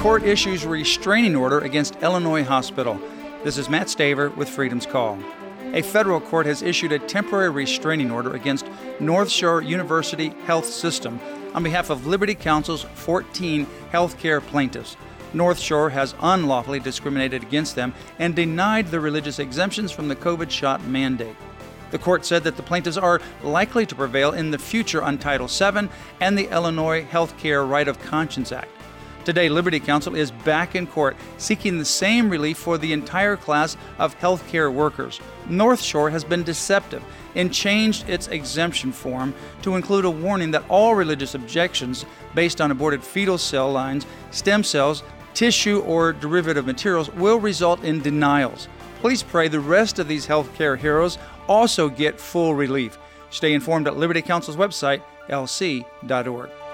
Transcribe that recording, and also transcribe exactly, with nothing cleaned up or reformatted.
court issues restraining order against Illinois hospital. This is Matt Staver with Freedom's Call. A federal court has issued a temporary restraining order against North Shore University Health System on behalf of Liberty Counsel's fourteen healthcare plaintiffs. North Shore has unlawfully discriminated against them and denied the religious exemptions from the COVID shot mandate. The court said that the plaintiffs are likely to prevail in the future on Title seven and the Illinois Healthcare Right of Conscience Act. Today, Liberty Counsel is back in court seeking the same relief for the entire class of healthcare workers. North Shore has been deceptive and changed its exemption form to include a warning that all religious objections based on aborted fetal cell lines, stem cells, tissue, or derivative materials will result in denials. Please pray the rest of these healthcare heroes also get full relief. Stay informed at Liberty Counsel's website, L C dot org.